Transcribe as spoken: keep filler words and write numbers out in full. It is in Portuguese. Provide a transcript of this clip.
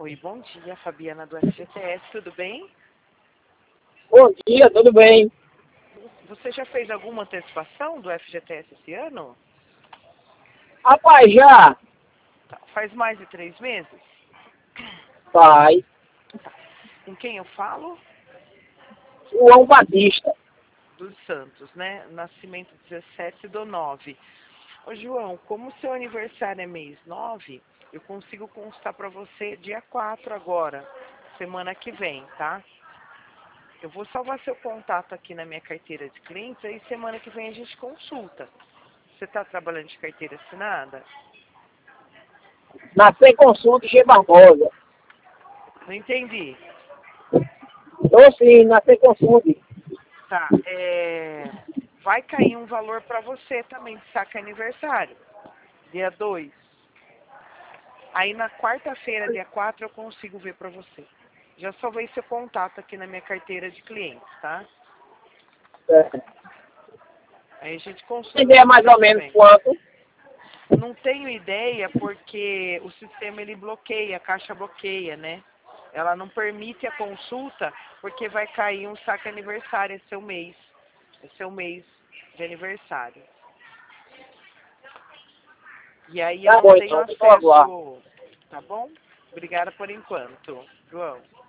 Oi, bom dia, Fabiana do F G T S, tudo bem? Bom dia, tudo bem? Você já fez alguma antecipação do F G T S esse ano? Rapaz, já Tá, faz mais de três meses? faz Com quem eu falo? João Batista. Dos Santos, né? Nascimento dezessete do nove. Ô, João, como seu aniversário é mês nove, eu consigo constar para você dia quatro agora, semana que vem, tá? Eu vou salvar seu contato aqui na minha carteira de clientes, aí semana que vem a gente consulta. Você está trabalhando de carteira assinada? Na Sem Consulta G. Barbosa. Não entendi. Estou sim, na Sem Consulta. Tá, é... vai cair um valor para você também de saque aniversário, dia dois. Aí na quarta-feira, dia quatro, eu consigo ver para você. Já salvei seu contato aqui na minha carteira de clientes, tá? É. Aí a gente consulta Ideia mais semana ou que menos vem. quanto? Não tenho ideia porque o sistema ele bloqueia, a caixa bloqueia, né? Ela não permite a consulta porque vai cair um saque aniversário esse seu mês. Esse é o mês de aniversário. E aí eu Tá não bom, tenho então, vou falar. acesso, tá bom? Obrigada por enquanto, João.